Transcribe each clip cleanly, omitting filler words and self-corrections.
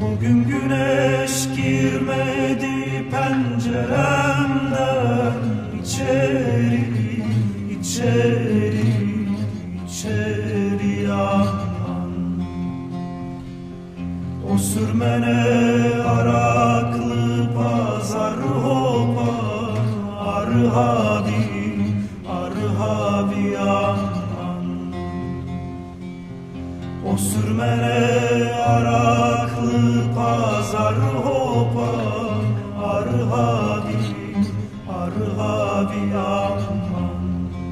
Bugün güneş girmedi penceremden, içeri, içeri, içeri aman. O sürmene araklı pazar hopa, arhabi, arhabi aman. O sürmene araklı pazar hopa, arhabi, arhabi aman.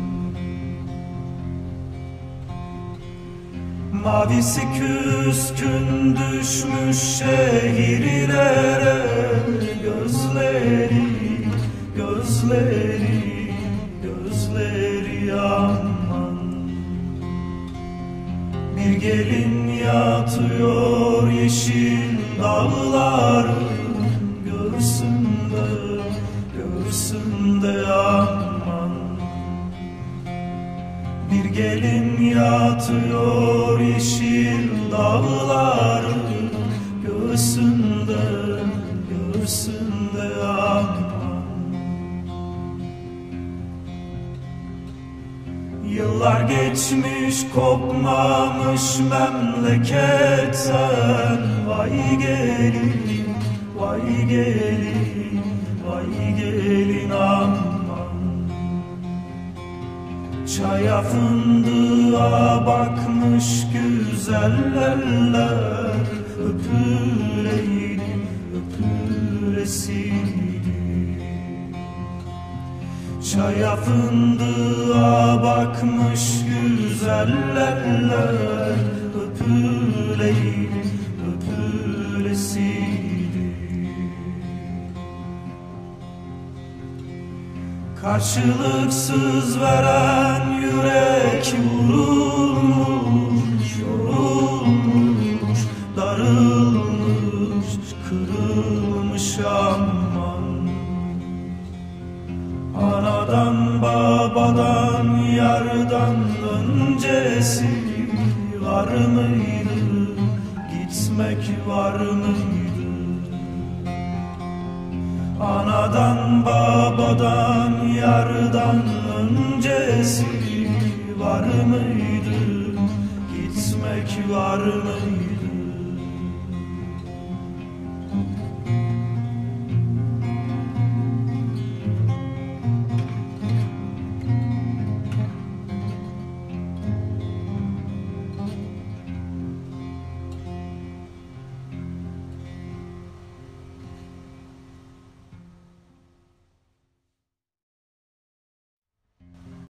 Mavisi küskün düşmüş şehirlere, gözleri, gözleri, gözleri aman. Bir gelin yatıyor yeşil dağların göğsünde, göğsünde aman. Bir gelin yatıyor yeşil dağların göğsünde, göğsünde aman. Yıllar geçmiş kopmamış memleketten, vay gelin, vay gelin, vay gelin aman. Çaya fındığa bakmış güzel eller, öpüleydi, öpülesiydi. Çaya fındığa bakmış güzel eller, öpüleydi, öpülesiydi. Karşılıksız veren yürek vurulmuş, yorulmuş, darılmış, kırılmış aman. Anadan babadan yardan öncesi var mıydı, gitmek var mıydı? Anadan babadan yardan öncesi var mıydı, gitmek var mıydı?